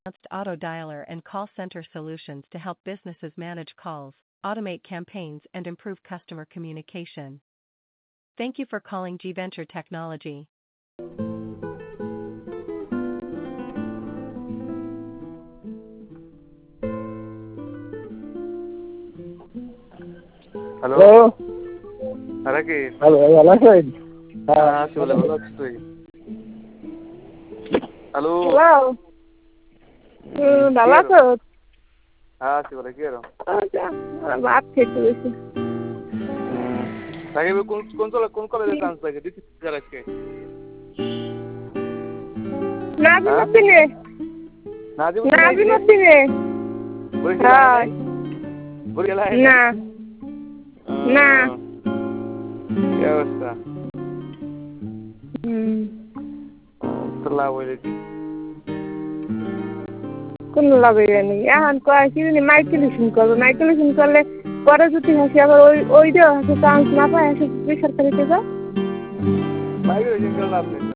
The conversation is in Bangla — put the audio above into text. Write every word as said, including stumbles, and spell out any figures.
advanced auto dialer and call center solutions to help businesses manage calls, automate campaigns, and improve customer communication. Thank you for calling G Venture Technology. Hello hello আরে কি হ্যালো ভালো আছেন? হ্যাঁ আছি বলে ভালো আছিস তুই? হ্যালো হ্যালো হুম ভালো আছো? হ্যাঁ আছি বলে কি আরো ভাত খেতে বসে। সাকিব কোন কোন চলে কোন কলেজে চান্স লাগে দিতে যার আজকে নাজিমুদ্দিনে নাজিমুদ্দিনে নাজিমুদ্দিনে হ্যাঁ বরিশাল না না কি অবস্থা হুম তো লাভ হইলে কি কোন লাভে নেই এখন কয় কি জানি মাইকেলেশন করবে মাইকেলেশন করলে পরে যদি হাসি আবার ওই ওই দেওয়া হাসি চান্স না পায় হাসি বেসরকারিতে যাও মাইগ্রেশন করে লাভ নেই